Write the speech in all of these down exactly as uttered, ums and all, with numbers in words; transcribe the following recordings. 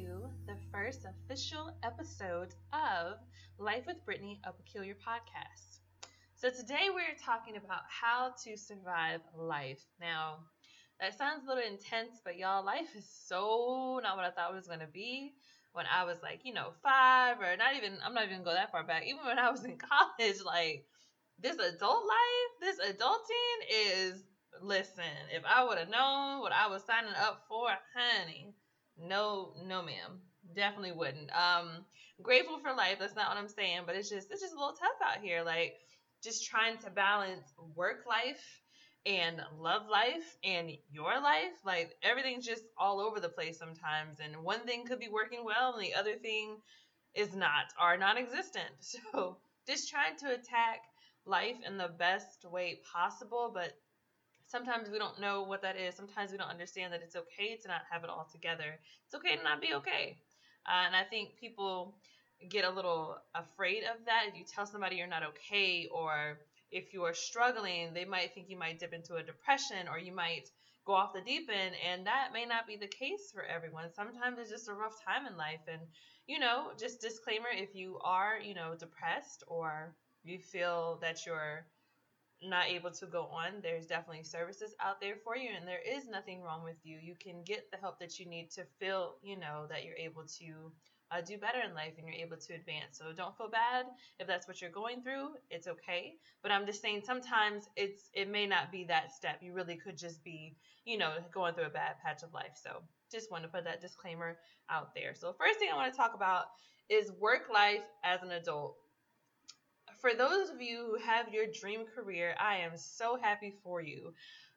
to the first official episode of Life with Brittany, a Peculiar Podcast. So, today we're talking about how to survive life. Now, that sounds a little intense, but y'all, life is so not what I thought it was going to be when I was like, you know, five or not even, I'm not even going to go that far back. Even when I was in college, like, this adult life, this adulting is, listen, if I would have known what I was signing up for, honey, no, no, ma'am. Definitely wouldn't. Um, grateful for life. That's not what I'm saying, but it's just, it's just a little tough out here. Like, just trying to balance work life and love life and your life. Like, everything's just all over the place sometimes. And one thing could be working well and the other thing is not, or non-existent. So just trying to attack life in the best way possible, but sometimes we don't know what that is. Sometimes we don't understand that it's okay to not have it all together. It's okay to not be okay. Uh, and I think people get a little afraid of that. If you tell somebody you're not okay, or if you are struggling, they might think you might dip into a depression, or you might go off the deep end, and that may not be the case for everyone. Sometimes it's just a rough time in life. And, you know, just disclaimer, if you are, you know, depressed or you feel that you're not able to go on, there's definitely services out there for you, and there is nothing wrong with you. You can get the help that you need to feel, you know, that you're able to uh, do better in life and you're able to advance. So don't feel bad if that's what you're going through. It's okay. But I'm just saying sometimes it's it may not be that step. You really could just be, you know, going through a bad patch of life. So just want to put that disclaimer out there. So first thing I want to talk about is work life as an adult. For those of you who have your dream career, I am so happy for you.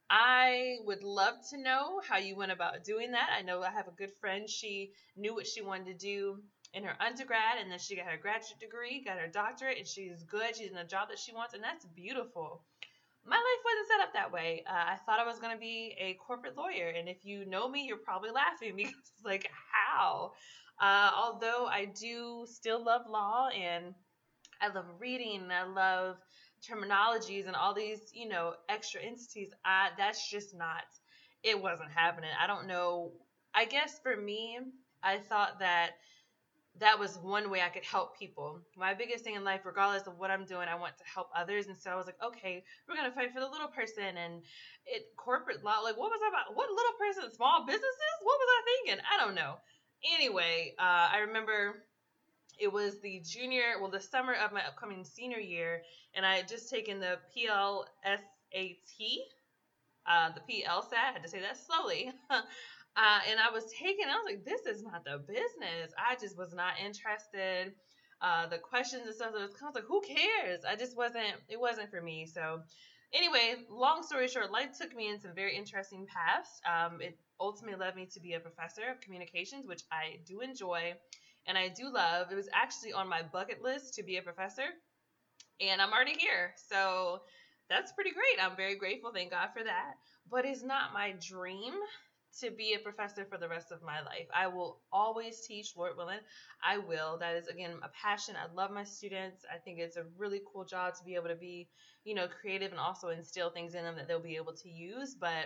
I would love to know how you went about doing that. I know I have a good friend. She knew what she wanted to do in her undergrad, and then she got her graduate degree, got her doctorate, and she's good. She's in a job that she wants, and that's beautiful. My life wasn't set up that way. Uh, I thought I was going to be a corporate lawyer, and if you know me, you're probably laughing because it's like, how? Uh, although I do still love law, and I love reading, and I love terminologies and all these, you know, extra entities. I, that's just not, it wasn't happening. I don't know. I guess for me, I thought that that was one way I could help people. My biggest thing in life, regardless of what I'm doing, I want to help others. And so I was like, okay, we're going to fight for the little person. And it corporate law, like, what was that about? What little person? Small businesses? What was I thinking? I don't know. Anyway, uh, I remember it was the junior, well, the summer of my upcoming senior year, and I had just taken the P L S A T, uh, the P L S A T, I had to say that slowly, uh, and I was taking, I was like, this is not the business. I just was not interested. Uh, the questions and stuff, I was kind of like, who cares? I just wasn't, it wasn't for me. So anyway, long story short, life took me in some very interesting paths. Um, it ultimately led me to be a professor of communications, which I do enjoy. And I do love. It was actually on my bucket list to be a professor, and I'm already here. So that's pretty great. I'm very grateful. Thank God for that. But it's not my dream to be a professor for the rest of my life. I will always teach, Lord willing. I will. That is, again, a passion. I love my students. I think it's a really cool job to be able to be, you know, creative and also instill things in them that they'll be able to use. But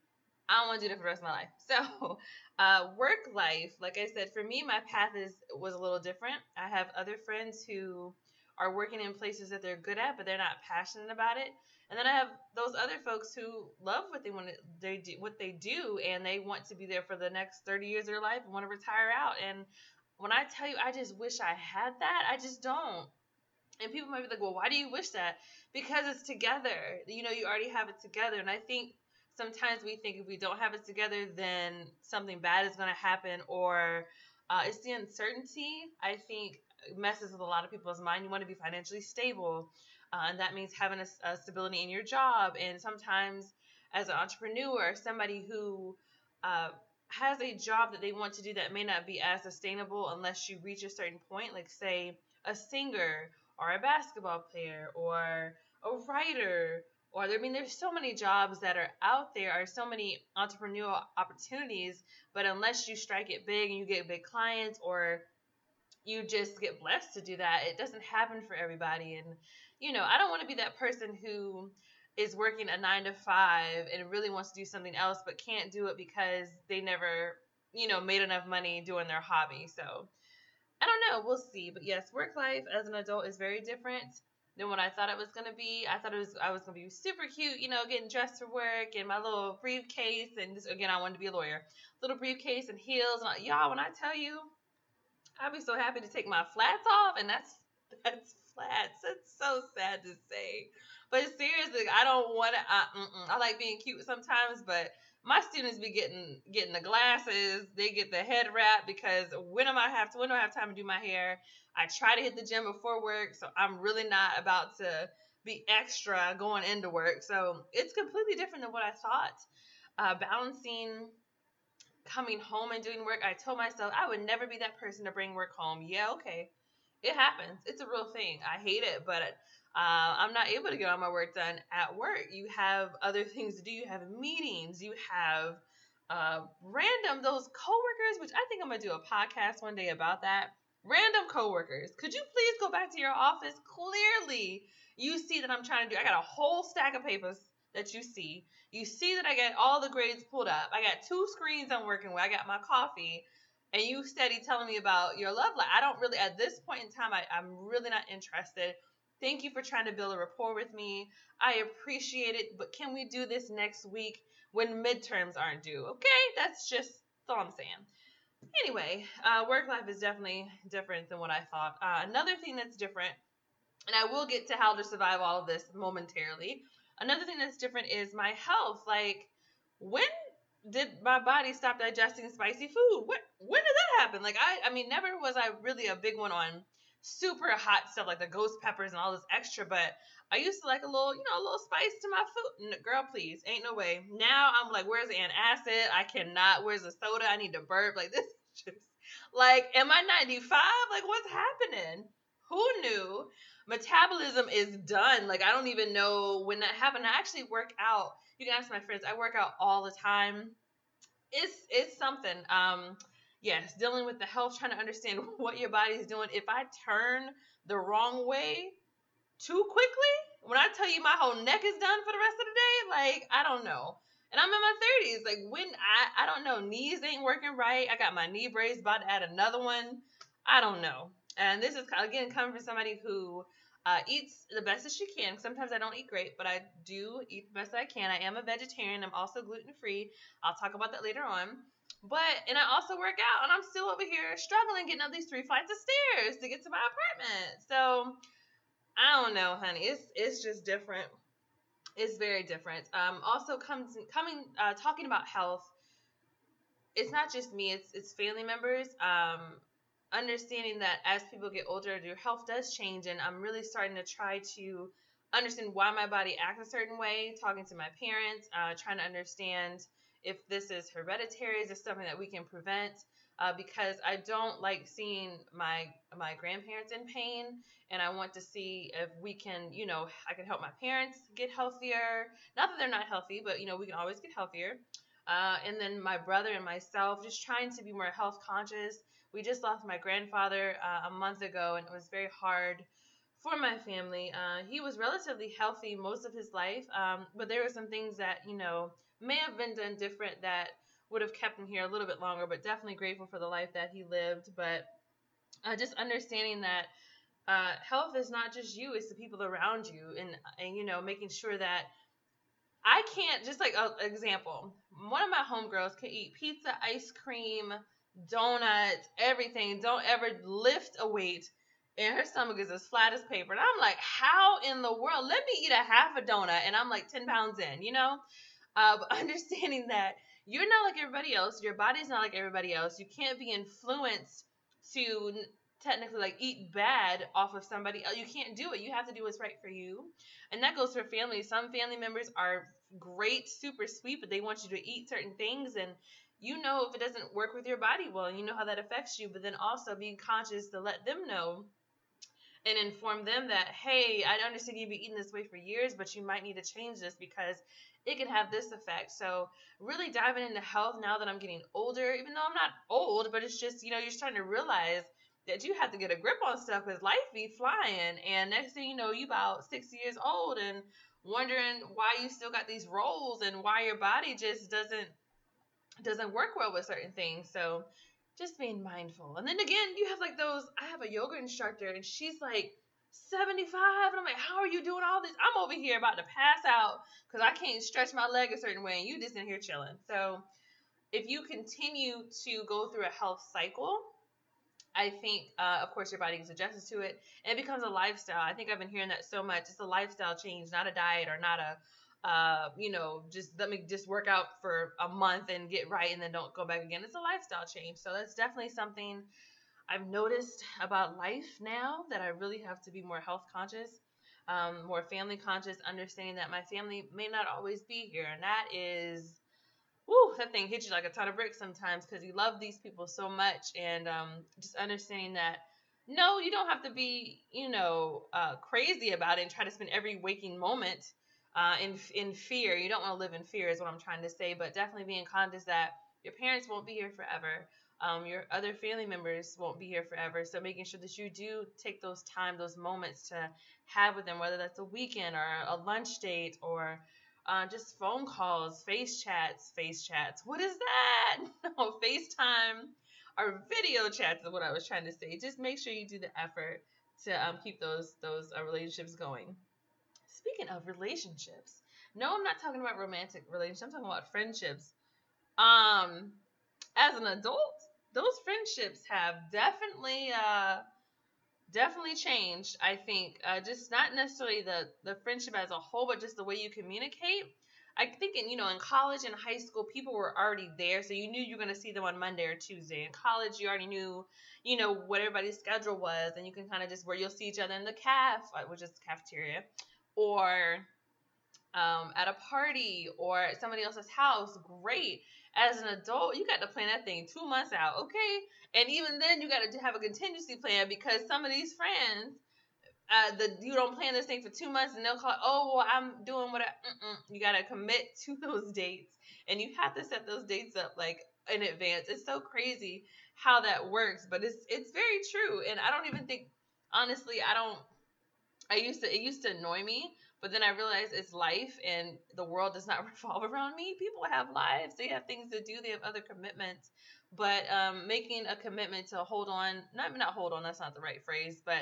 I don't want to do that for the rest of my life. So, uh, work life, like I said, for me, my path is was a little different. I have other friends who are working in places that they're good at, but they're not passionate about it. And then I have those other folks who love what they want to they do, what they do, and they want to be there for the next thirty years of their life and want to retire out. And when I tell you, I just wish I had that. I just don't. And people might be like, well, why do you wish that? Because it's together. You know, you already have it together. And I think sometimes we think if we don't have it together, then something bad is going to happen, or uh, it's the uncertainty, I think, messes with a lot of people's mind. You want to be financially stable, uh, and that means having a, a stability in your job. And sometimes as an entrepreneur, somebody who uh, has a job that they want to do that may not be as sustainable unless you reach a certain point, like say a singer or a basketball player or a writer. Or, I mean, there's so many jobs that are out there, or so many entrepreneurial opportunities, but unless you strike it big and you get big clients, or you just get blessed to do that, it doesn't happen for everybody. And, you know, I don't want to be that person who is working a nine to five and really wants to do something else, but can't do it because they never, you know, made enough money doing their hobby. So I don't know. We'll see. But yes, work life as an adult is very different than what I thought it was gonna be. I thought it was I was gonna be super cute, you know, getting dressed for work and my little briefcase. And this, again, I wanted to be a lawyer. Little briefcase and heels. And y'all, when I tell you, I'd be so happy to take my flats off, and that's that's flats. It's so sad to say, but seriously, I don't want to. I, I like being cute sometimes, but my students be getting getting the glasses, they get the head wrap because when am I have to when do I have time to do my hair? I try to hit the gym before work, so I'm really not about to be extra going into work. So it's completely different than what I thought. Uh, balancing coming home and doing work, I told myself I would never be that person to bring work home. Yeah, okay. It happens. It's a real thing. I hate it, but uh, I'm not able to get all my work done at work. You have other things to do. You have meetings. You have uh, random, those coworkers, which I think I'm going to do a podcast one day about that. Random coworkers. Could you please go back to your office? Clearly, you see that I'm trying to do, I got a whole stack of papers that you see. You see that I got all the grades pulled up. I got two screens I'm working with. I got my coffee. And you steady telling me about your love life. I don't really, at this point in time, I, I'm really not interested. Thank you for trying to build a rapport with me. I appreciate it. But can we do this next week when midterms aren't due? Okay? That's just that's all I'm saying. Anyway, uh, work life is definitely different than what I thought. Uh, another thing that's different, and I will get to how to survive all of this momentarily. Another thing that's different is my health. Like, when did my body stop digesting spicy food? What, when did that happen? Like, I, I mean, never was I really a big one on super hot stuff like the ghost peppers and all this extra, but I used to like a little, you know, a little spice to my food. Girl, please, ain't no way. Now I'm like, where's the antacid? I cannot. Where's the soda? I need to burp. Like, this is just, like, am I ninety-five? Like, what's happening? Who knew? Metabolism is done. Like, I don't even know when that happened. I actually work out. You can ask my friends. I work out all the time. It's it's something. Um, yes, dealing with the health, trying to understand what your body is doing. If I turn the wrong way too quickly, when I tell you my whole neck is done for the rest of the day, like, I don't know. And I'm in my thirties. Like, when I I don't know, knees ain't working right. I got my knee brace, about to add another one. I don't know. And this is, again, coming from somebody who uh, eats the best as she can. Sometimes I don't eat great, but I do eat the best that I can. I am a vegetarian. I'm also gluten-free. I'll talk about that later on. But, and I also work out, and I'm still over here struggling getting up these three flights of stairs to get to my apartment. So, I don't know, honey. It's it's just different. It's very different. Um, also, comes coming uh, talking about health. It's not just me. It's it's family members. Um, understanding that as people get older, their health does change, and I'm really starting to try to understand why my body acts a certain way. Talking to my parents, uh, trying to understand if this is hereditary, is this something that we can prevent? Uh, because I don't like seeing my my grandparents in pain, and I want to see if we can, you know, I can help my parents get healthier. Not that they're not healthy, but, you know, we can always get healthier. Uh, and then my brother and myself, just trying to be more health conscious. We just lost my grandfather uh, a month ago, and it was very hard for my family. Uh, he was relatively healthy most of his life, um, but there were some things that, you know, may have been done different that would have kept him here a little bit longer, but definitely grateful for the life that he lived. But uh, just understanding that uh, health is not just you, it's the people around you, and, and you know, making sure that I can't, just like an example, one of my homegirls can eat pizza, ice cream, donuts, everything, don't ever lift a weight, and her stomach is as flat as paper. And I'm like, how in the world? Let me eat a half a donut, and I'm like ten pounds in, you know? Uh, but understanding that you're not like everybody else, your body's not like everybody else, you can't be influenced to technically like eat bad off of somebody else. You can't do it. You have to do what's right for you. And that goes for family. Some family members are great, super sweet, but they want you to eat certain things, and you know if it doesn't work with your body well, and you know how that affects you, but then also being conscious to let them know and inform them that, hey, I understand you've been eating this way for years, but you might need to change this because it can have this effect. So really diving into health now that I'm getting older, even though I'm not old, but it's just, you know, you're starting to realize that you have to get a grip on stuff because life be flying. And next thing you know, you about sixty years old and wondering why you still got these rolls and why your body just doesn't doesn't work well with certain things. So just being mindful. And then again, you have like those, I have a yoga instructor and she's like seventy-five. And I'm like, how are you doing all this? I'm over here about to pass out because I can't stretch my leg a certain way. And you just in here chilling. So if you continue to go through a health cycle, I think, uh, of course, your body gets adjusted to it, and it becomes a lifestyle. I think I've been hearing that so much. It's a lifestyle change, not a diet or not a, uh, you know, just let me just work out for a month and get right and then don't go back again. It's a lifestyle change. So that's definitely something I've noticed about life now, that I really have to be more health conscious, um, more family conscious, understanding that my family may not always be here. And that is, woo, that thing hits you like a ton of bricks sometimes because you love these people so much. And um, just understanding that, no, you don't have to be, you know, uh, crazy about it and try to spend every waking moment uh, in in fear. You don't want to live in fear is what I'm trying to say, but definitely being conscious that your parents won't be here forever. Um, your other family members won't be here forever. So making sure that you do take those time, those moments to have with them, whether that's a weekend or a lunch date or uh, just phone calls, face chats, face chats. What is that? No, FaceTime or video chats is what I was trying to say. Just make sure you do the effort to um, keep those those uh, relationships going. Speaking of relationships, no, I'm not talking about romantic relationships. I'm talking about friendships. Um, as an adult, those friendships have definitely uh, definitely changed. I think uh, just not necessarily the the friendship as a whole, but just the way you communicate. I think in, you know, in college and high school, people were already there, so you knew you were going to see them on Monday or Tuesday. In college, you already knew, you know, what everybody's schedule was, and you can kind of just where you'll see each other in the caf, uh, which is the cafeteria, or um, at a party or at somebody else's house. Great. As an adult, you got to plan that thing two months out, okay? And even then, you got to have a contingency plan because some of these friends, uh, the you don't plan this thing for two months and they'll call, oh, well, I'm doing what I, mm-mm. You got to commit to those dates, and you have to set those dates up like in advance. It's so crazy how that works, but it's it's very true. And I don't even think, honestly, I don't. I used to it used to annoy me, but then I realized it's life and the world does not revolve around me. People have lives, they have things to do, they have other commitments. But um, making a commitment to hold on, not not hold on, that's not the right phrase, but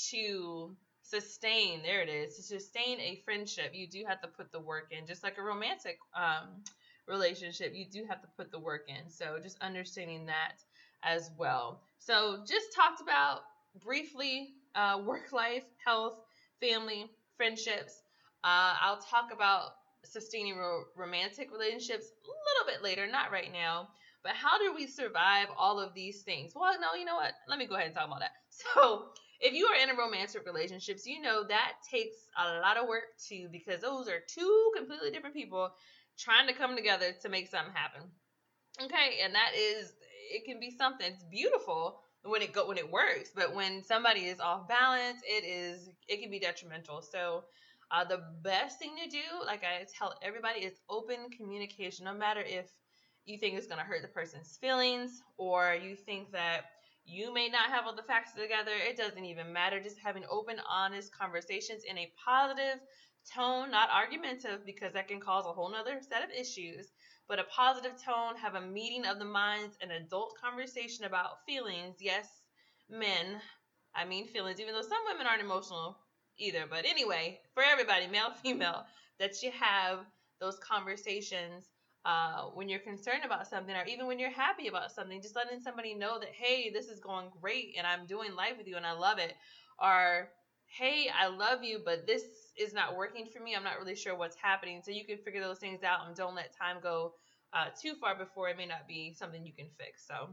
to sustain, there it is, to sustain a friendship, you do have to put the work in, just like a romantic um, relationship, you do have to put the work in. So just understanding that as well. So just talked about briefly uh, work life, health, family, friendships. Uh, I'll talk about sustaining ro- romantic relationships a little bit later, not right now. But how do we survive all of these things? Well, no, you know what? Let me go ahead and talk about that. So, if you are in a romantic relationships, you know that takes a lot of work too, because those are two completely different people trying to come together to make something happen. Okay, and that is, it can be something. It's beautiful when it go when it works, but when somebody is off balance, it is it can be detrimental. So, uh, the best thing to do, like I tell everybody, is open communication. No matter if you think it's going to hurt the person's feelings or you think that you may not have all the facts together, it doesn't even matter. Just having open, honest conversations in a positive tone, not argumentative, because that can cause a whole nother set of issues, but a positive tone, have a meeting of the minds, an adult conversation about feelings. Yes, men, I mean feelings, even though some women aren't emotional either. But anyway, for everybody, male, female, that you have those conversations uh, when you're concerned about something, or even when you're happy about something, just letting somebody know that, hey, this is going great and I'm doing life with you and I love it. Or, hey, I love you, but this is not working for me. I'm not really sure what's happening. So you can figure those things out and don't let time go uh, too far before it may not be something you can fix. So,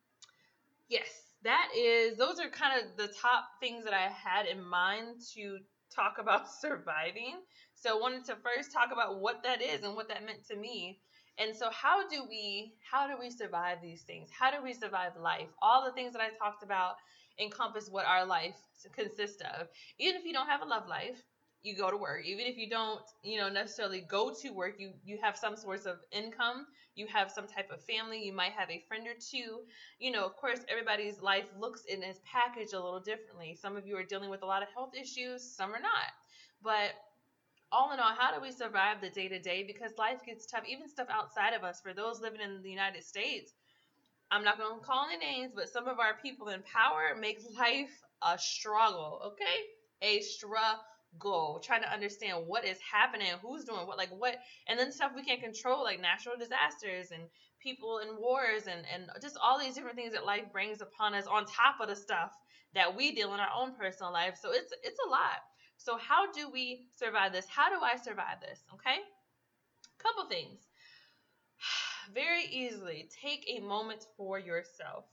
yes, that is, those are kind of the top things that I had in mind to talk about surviving. So I wanted to first talk about what that is and what that meant to me. And so how do we how do we survive these things? How do we survive life? All the things that I talked about encompass what our life consists of. Even if you don't have a love life, you go to work. Even if you don't, you know, necessarily go to work, you you have some source of income, you have some type of family, you might have a friend or two. You know, of course, everybody's life looks in its package a little differently. Some of you are dealing with a lot of health issues, some are not. But all in all, how do we survive the day to day? Because life gets tough, even stuff outside of us. For those living in the United States, I'm not going to call any names, but some of our people in power make life a struggle, okay? A struggle. Trying to understand what is happening, who's doing what, like what, and then stuff we can't control, like natural disasters and people in wars and, and just all these different things that life brings upon us on top of the stuff that we deal in our own personal life. So it's it's a lot. So how do we survive this? How do I survive this? Okay? Couple things. Very easily, take a moment for yourself.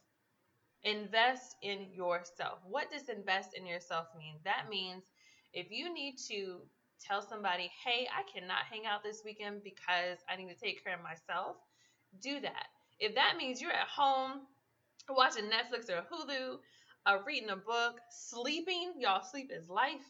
Invest in yourself. What does invest in yourself mean? That means if you need to tell somebody, hey, I cannot hang out this weekend because I need to take care of myself, do that. If that means you're at home watching Netflix or Hulu, uh, reading a book, sleeping, y'all, sleep is life.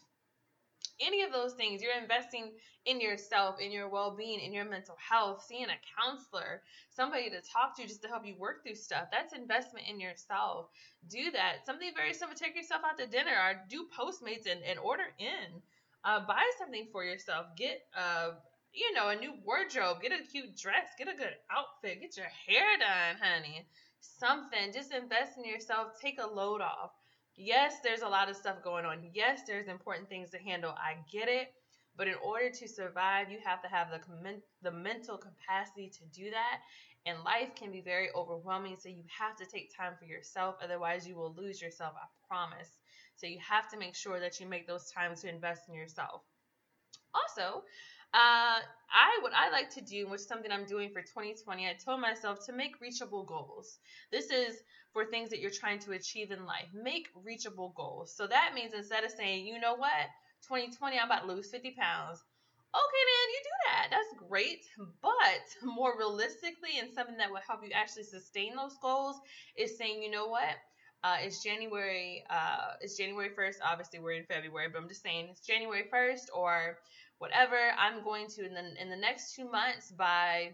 Any of those things, you're investing in yourself, in your well-being, in your mental health, seeing a counselor, somebody to talk to just to help you work through stuff. That's investment in yourself. Do that. Something very simple. Take yourself out to dinner or do Postmates and, and order in. Uh, buy something for yourself. Get, uh, you know, a new wardrobe. Get a cute dress. Get a good outfit. Get your hair done, honey. Something. Just invest in yourself. Take a load off. Yes, there's a lot of stuff going on. Yes, there's important things to handle. I get it. But in order to survive, you have to have the the mental capacity to do that. And life can be very overwhelming, so you have to take time for yourself. Otherwise, you will lose yourself, I promise. So you have to make sure that you make those times to invest in yourself. Also, uh, I what I like to do, which is something I'm doing for twenty twenty, I told myself to make reachable goals. This is for things that you're trying to achieve in life. Make reachable goals. So that means instead of saying, you know what, twenty twenty, I'm about to lose fifty pounds. Okay, then you do that. That's great. But more realistically, and something that will help you actually sustain those goals is saying, you know what, uh, it's January. Uh, it's January first. Obviously, we're in February, but I'm just saying it's January first or whatever. I'm going to in the in the next two months by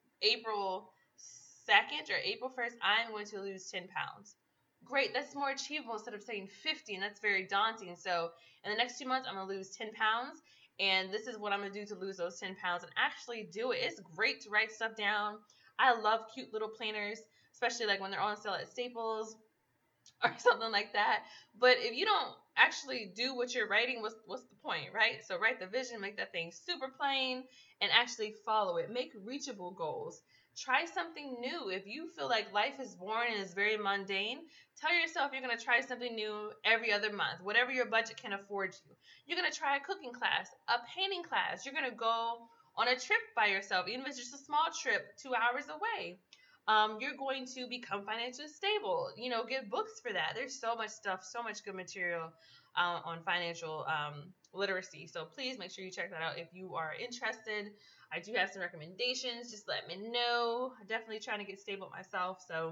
April second or April first, I'm going to lose ten pounds. Great, that's more achievable instead of saying fifty, and that's very daunting. So in the next two months, I'm going to lose ten pounds, and this is what I'm going to do to lose those ten pounds and actually do it. It's great to write stuff down. I love cute little planners, especially like when they're on sale at Staples or something like that. But if you don't actually do what you're writing, what's, what's the point, right? So write the vision, make that thing super plain, and actually follow it. Make reachable goals. Try something new. If you feel like life is boring and is very mundane, tell yourself you're going to try something new every other month, whatever your budget can afford you. You're going to try a cooking class, a painting class. You're going to go on a trip by yourself, even if it's just a small trip, two hours away. Um, you're going to become financially stable. You know, get books for that. There's so much stuff, so much good material uh, on financial um, literacy. So please make sure you check that out if you are interested. I do have some recommendations. Just let me know. I'm definitely trying to get stable myself. So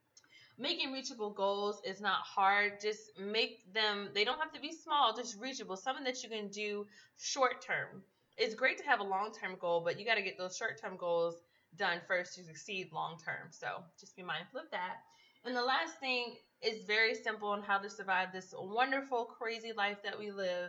making reachable goals is not hard. Just make them, they don't have to be small, just reachable. Something that you can do short term. It's great to have a long term goal, but you got to get those short term goals done first to succeed long term. So just be mindful of that. And the last thing is very simple on how to survive this wonderful, crazy life that we live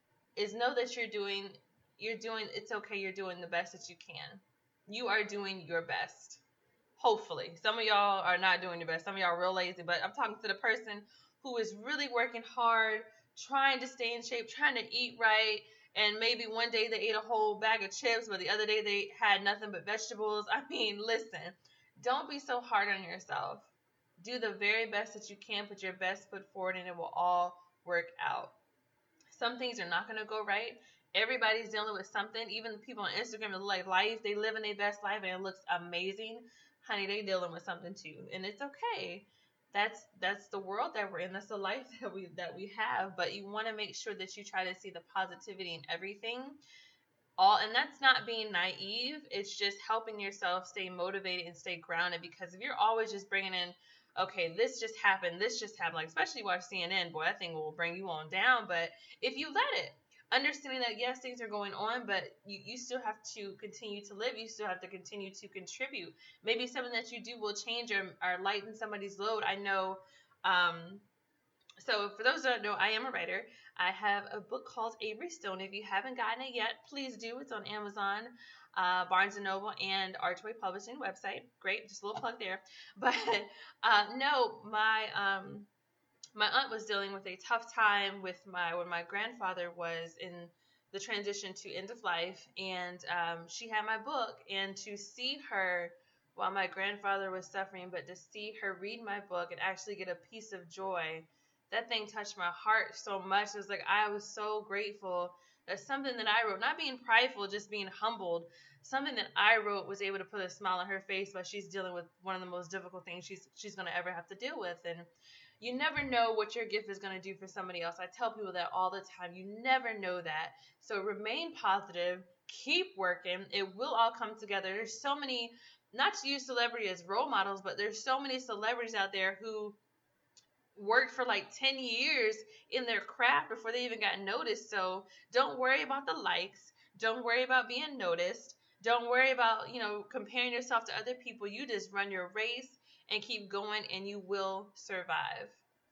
is know that you're doing, you're doing, it's okay, you're doing the best that you can. You are doing your best. Hopefully. Some of y'all are not doing your best. Some of y'all are real lazy, but I'm talking to the person who is really working hard, trying to stay in shape, trying to eat right, and maybe one day they ate a whole bag of chips, but the other day they had nothing but vegetables. I mean, listen, don't be so hard on yourself. Do the very best that you can. Put your best foot forward, and it will all work out. Some things are not going to go right. Everybody's dealing with something. Even the people on Instagram that look like life, they live in their best life, and it looks amazing. Honey, they dealing with something too, and it's okay. That's that's the world that we're in. That's the life that we that we have. But you want to make sure that you try to see the positivity in everything. All and that's not being naive. It's just helping yourself stay motivated and stay grounded. Because if you're always just bringing in, okay, this just happened, this just happened, like especially you watch C N N, boy, that thing will bring you on down. But if you let it, understanding that yes, things are going on, but you, you still have to continue to live. You still have to continue to contribute. Maybe something that you do will change or, or lighten somebody's load. I know um, So for those that don't know, I am a writer. I have a book called Avery Stone. If you haven't gotten it yet, please do. It's on Amazon, uh, Barnes and Noble, and Archway Publishing website. Great, just a little plug there. But uh, no, my um, my aunt was dealing with a tough time with my when my grandfather was in the transition to end of life, and um, she had my book, and to see her while my grandfather was suffering, but to see her read my book and actually get a piece of joy, that thing touched my heart so much. It was like I was so grateful that something that I wrote, not being prideful, just being humbled, something that I wrote was able to put a smile on her face while she's dealing with one of the most difficult things she's she's going to ever have to deal with. And you never know what your gift is going to do for somebody else. I tell people that all the time. You never know that. So remain positive, keep working. It will all come together. There's so many, not to use celebrity as role models, but there's so many celebrities out there who worked for like ten years in their craft before they even got noticed. So don't worry about the likes. Don't worry about being noticed. Don't worry about, you know, comparing yourself to other people. You just run your race and keep going, and you will survive.